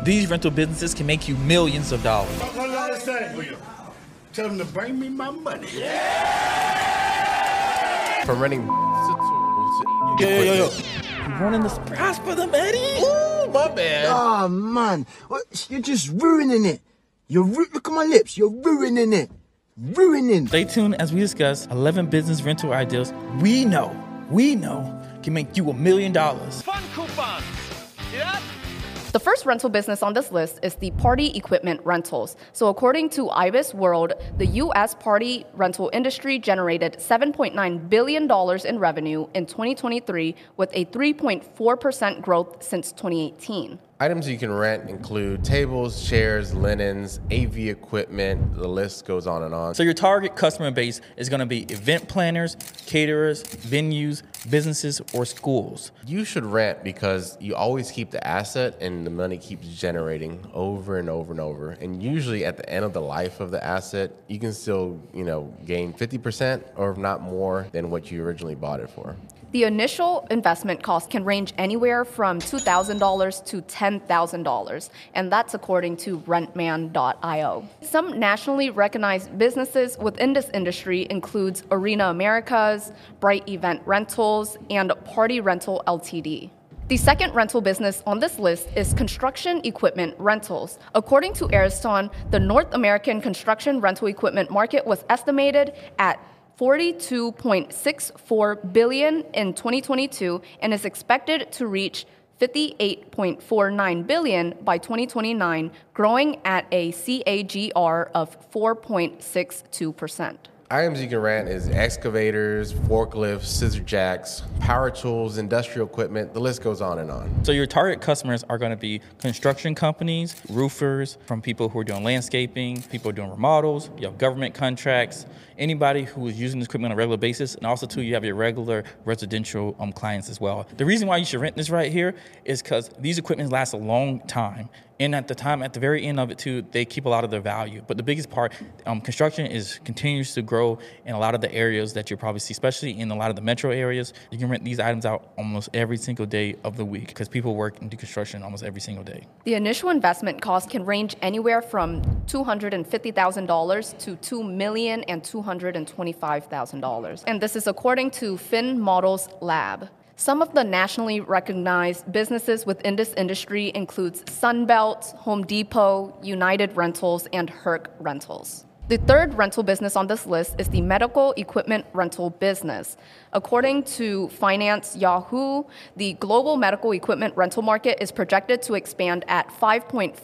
These rental businesses can make you millions of dollars. What did I say? Tell them to bring me my money. From renting to tools. Yo. You running this Prosper them, Eddie? Ooh, my bad. Oh, man. You're just ruining it. Look at my lips. You're ruining it. Ruining. Stay tuned as we discuss 11 business rental ideas we know can make you $1 million. Fun coupons. See that? The first rental business on this list is the party equipment rentals. So according to IBIS World, the U.S. party rental industry generated $7.9 billion in revenue in 2023 with a 3.4% growth since 2018. Items you can rent include tables, chairs, linens, AV equipment. The list goes on and on. So your target customer base is going to be event planners, caterers, venues, businesses, or schools. You should rent because you always keep the asset and the money keeps generating over and over and over. And usually at the end of the life of the asset, you can still, gain 50% or if not more than what you originally bought it for. The initial investment cost can range anywhere from $2,000 to $10,000, and that's according to Rentman.io. Some nationally recognized businesses within this industry includes Arena Americas, Bright Event Rentals, and Party Rental Ltd. The second rental business on this list is construction equipment rentals. According to Ariston, the North American construction rental equipment market was estimated at $42.64 billion in 2022 and is expected to reach $58.49 billion by 2029, growing at a CAGR of 4.62%. Items you can rent is excavators, forklifts, scissor jacks, power tools, industrial equipment. The list goes on and on. So your target customers are going to be construction companies, roofers, from people who are doing landscaping, people who are doing remodels, you have government contracts, anybody who is using this equipment on a regular basis, and also, too, you have your regular residential clients as well. The reason why you should rent this right here is because these equipments last a long time. And at the very end of it, too, they keep a lot of their value. But the biggest part, construction continues to grow in a lot of the areas that you probably see, especially in a lot of the metro areas. You can rent these items out almost every single day of the week because people work and do construction almost every single day. The initial investment cost can range anywhere from $250,000 to $2,225,000. And this is according to Fin Models Lab. Some of the nationally recognized businesses within this industry includes Sunbelt, Home Depot, United Rentals, and Herc Rentals. The third rental business on this list is the medical equipment rental business. According to Finance Yahoo, the global medical equipment rental market is projected to expand at 5.5%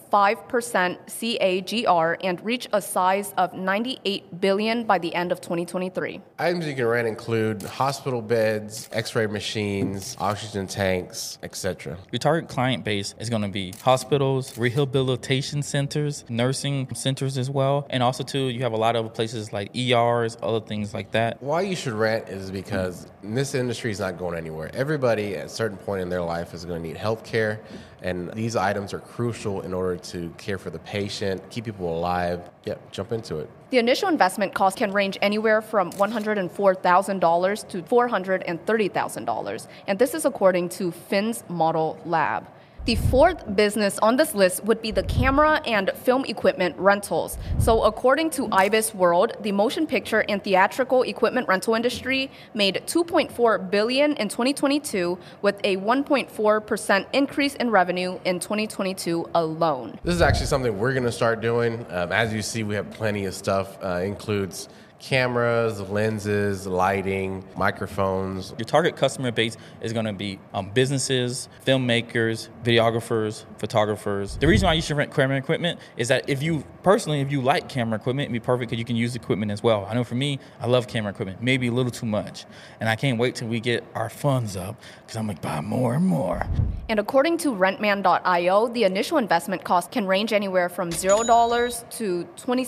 CAGR and reach a size of $98 billion by the end of 2023. Items you can rent include hospital beds, x-ray machines, oxygen tanks, etc. Your target client base is going to be hospitals, rehabilitation centers, nursing centers as well, and also, too, you have a lot of places like ERs, other things like that. Why you should rent is because this industry is not going anywhere. Everybody at a certain point in their life is going to need health care, and these items are crucial in order to care for the patient, keep people alive. Jump into it. The initial investment cost can range anywhere from $104,000 to $430,000, and this is according to Fin's Model Lab. The fourth business on this list would be the camera and film equipment rentals. So according to IBIS World, the motion picture and theatrical equipment rental industry made $2.4 billion in 2022 with a 1.4% increase in revenue in 2022 alone. This is actually something we're going to start doing. As you see, we have plenty of stuff. Includes cameras, lenses, lighting, microphones. Your target customer base is going to be businesses, filmmakers, videographers, photographers. The reason why you should rent camera equipment is that if you like camera equipment, it'd be perfect because you can use the equipment as well. I know for me, I love camera equipment, maybe a little too much. And I can't wait till we get our funds up because I'm going to buy more and more. And according to Rentman.io, the initial investment cost can range anywhere from $0 to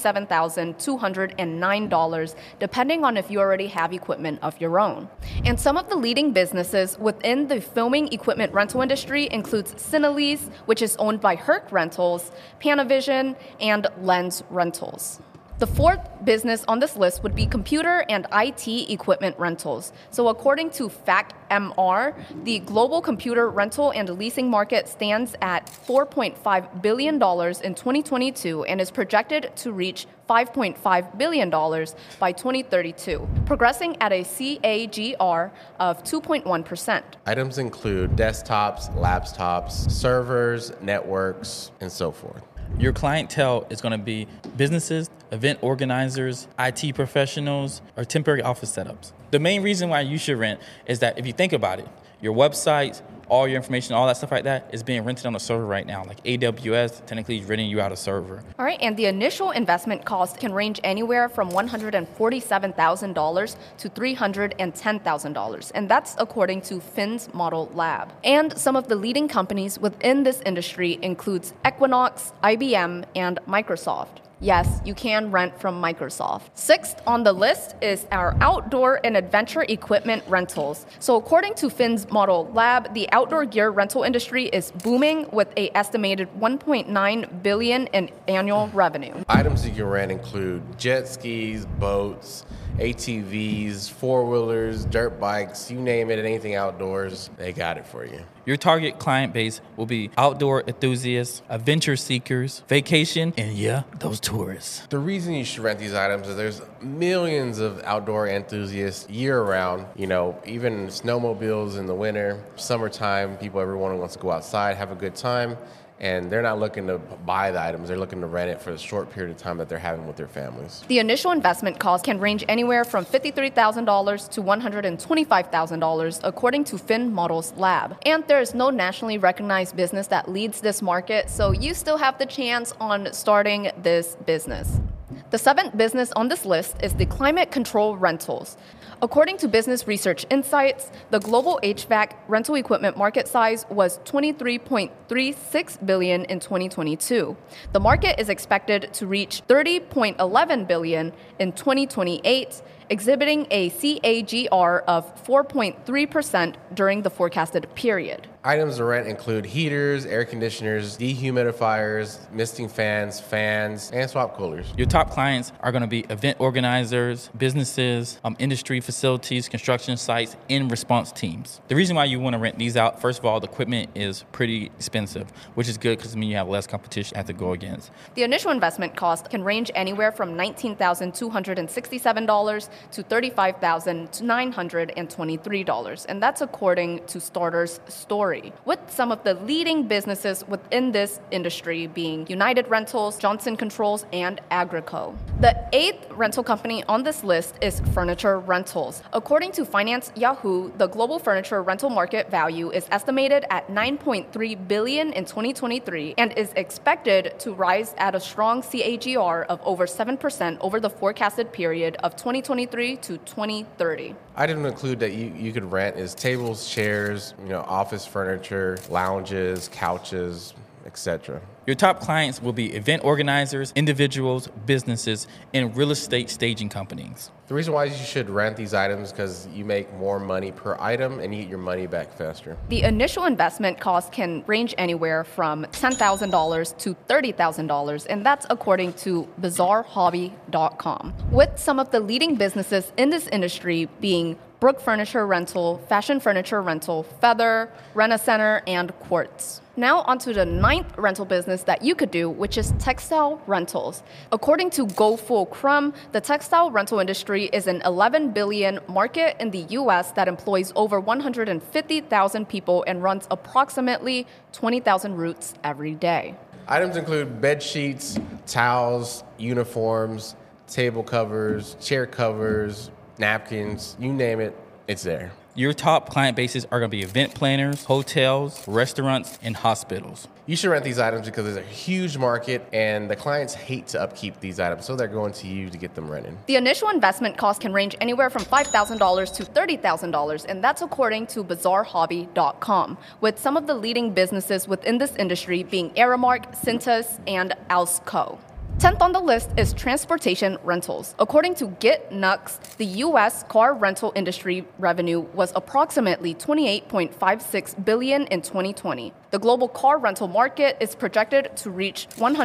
$27,209, depending on if you already have equipment of your own. And some of the leading businesses within the filming equipment rental industry includes Cinelease, which is owned by Herc Rentals, Panavision, and Lens Rentals. The fourth business on this list would be computer and IT equipment rentals. So according to FactMR, the global computer rental and leasing market stands at $4.5 billion in 2022 and is projected to reach $5.5 billion by 2032, progressing at a CAGR of 2.1%. Items include desktops, laptops, servers, networks, and so forth. Your clientele is going to be businesses, event organizers, IT professionals, or temporary office setups. The main reason why you should rent is that if you think about it, your website, all your information, all that stuff like that is being rented on a server right now. Like AWS technically is renting you out a server. All right, and the initial investment cost can range anywhere from $147,000 to $310,000, and that's according to Fins Model Lab. And some of the leading companies within this industry includes Equinox, IBM, and Microsoft. Yes, you can rent from Microsoft. Sixth on the list is our outdoor and adventure equipment rentals. So according to Fins Model Lab, the outdoor gear rental industry is booming with an estimated $1.9 billion in annual revenue. Items you can rent include jet skis, boats, ATVs, four-wheelers, dirt bikes, you name it, anything outdoors, they got it for you. Your target client base will be outdoor enthusiasts, adventure seekers, vacation, and yeah, those tourists. The reason you should rent these items is there's millions of outdoor enthusiasts year-round. You know, even snowmobiles in the winter, summertime, everyone wants to go outside, have a good time. And they're not looking to buy the items, they're looking to rent it for the short period of time that they're having with their families. The initial investment cost can range anywhere from $53,000 to $125,000 according to Fin Models Lab. And there is no nationally recognized business that leads this market, so you still have the chance on starting this business. The seventh business on this list is the climate control rentals. According to Business Research Insights, the global HVAC rental equipment market size was $23.36 billion in 2022. The market is expected to reach $30.11 billion in 2028, exhibiting a CAGR of 4.3% during the forecasted period. Items to rent include heaters, air conditioners, dehumidifiers, misting fans, and swap coolers. Your top clients are going to be event organizers, businesses, industry facilities, construction sites, and response teams. The reason why you want to rent these out, first of all, the equipment is pretty expensive, which is good because it means you have less competition to go against. The initial investment cost can range anywhere from $19,267 to $35,923, and that's according to Starter's story, with some of the leading businesses within this industry being United Rentals, Johnson Controls, and Agrico. The eighth rental company on this list is Furniture Rentals. According to Finance Yahoo, the global furniture rental market value is estimated at $9.3 billion in 2023 and is expected to rise at a strong CAGR of over 7% over the forecasted period of 2023 to 2030. Items include that you could rent is tables, chairs, office furniture, lounges, couches, etc. Your top clients will be event organizers, individuals, businesses, and real estate staging companies. The reason why you should rent these items is because you make more money per item and you get your money back faster. The initial investment cost can range anywhere from $10,000 to $30,000, and that's according to BazaarHobby.com. With some of the leading businesses in this industry being Brook Furniture Rental, Fashion Furniture Rental, Feather, Rent-A-Center, and Quartz. Now onto the ninth rental business that you could do, which is textile rentals. According to GoFullCrum, the textile rental industry is an $11 billion market in the U.S. that employs over 150,000 people and runs approximately 20,000 routes every day. Items include bed sheets, towels, uniforms, table covers, chair covers, napkins, you name it, it's there. Your top client bases are going to be event planners, hotels, restaurants, and hospitals. You should rent these items because there's a huge market and the clients hate to upkeep these items, so they're going to you to get them rented. The initial investment cost can range anywhere from $5,000 to $30,000, and that's according to BazaarHobby.com, with some of the leading businesses within this industry being Aramark, Cintas, and Alsco. 10th on the list is transportation rentals. According to GetNux, the U.S. car rental industry revenue was approximately $28.56 billion in 2020. The global car rental market is projected to reach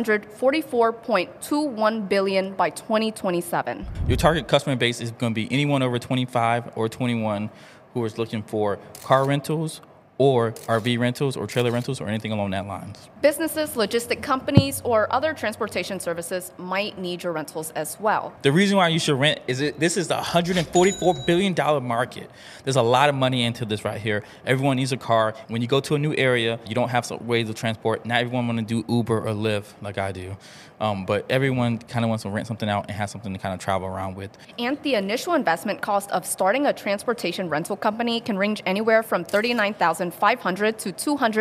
$144.21 billion by 2027. Your target customer base is going to be anyone over 25 or 21 who is looking for car rentals or RV rentals or trailer rentals or anything along that lines. Businesses, logistic companies, or other transportation services might need your rentals as well. The reason why you should rent is this is the $144 billion market. There's a lot of money into this right here. Everyone needs a car. When you go to a new area, you don't have some ways of transport. Not everyone want to do Uber or Lyft like I do. But everyone kind of wants to rent something out and have something to kind of travel around with. And the initial investment cost of starting a transportation rental company can range anywhere from $39,500 to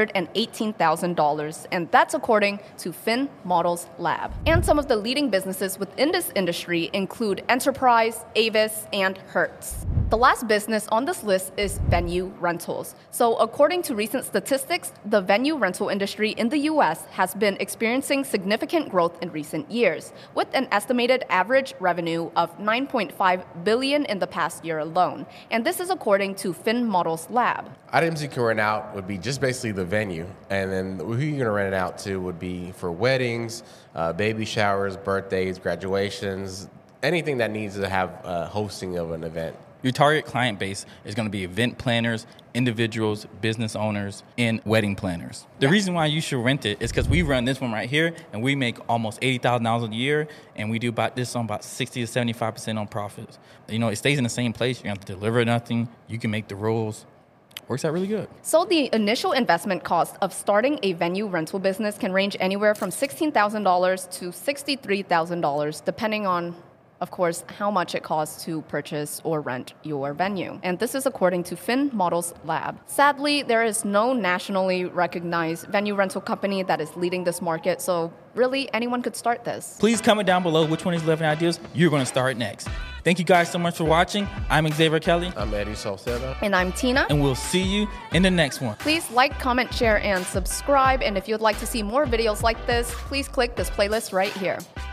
$218,000, and that's according to Finn Models Lab. And some of the leading businesses within this industry include Enterprise, Avis, and Hertz. The last business on this list is venue rentals. So according to recent statistics, the venue rental industry in the U.S. has been experiencing significant growth in recent years, with an estimated average revenue of $9.5 billion in the past year alone. And this is according to Finn Models Lab. Items you can rent out would be just basically the venue, and then who you're going to rent it out to would be for weddings, baby showers, birthdays, graduations, anything that needs to have hosting of an event. Your target client base is going to be event planners, individuals, business owners, and wedding planners. The reason why you should rent it is because we run this one right here, and we make almost $80,000 a year, and we do about 60 to 75% on profits. You know, it stays in the same place. You don't have to deliver nothing. You can make the rules. Works out really good. So the initial investment cost of starting a venue rental business can range anywhere from $16,000 to $63,000, depending on, of course, how much it costs to purchase or rent your venue. And this is according to Finn Models Lab. Sadly, there is no nationally recognized venue rental company that is leading this market, so really anyone could start this. Please comment down below which one of these 11 ideas you're going to start next. Thank you guys so much for watching. I'm Xavier Kelly. I'm Eddie Salcedo. And I'm Tina. And we'll see you in the next one. Please like, comment, share, and subscribe. And if you'd like to see more videos like this, please click this playlist right here.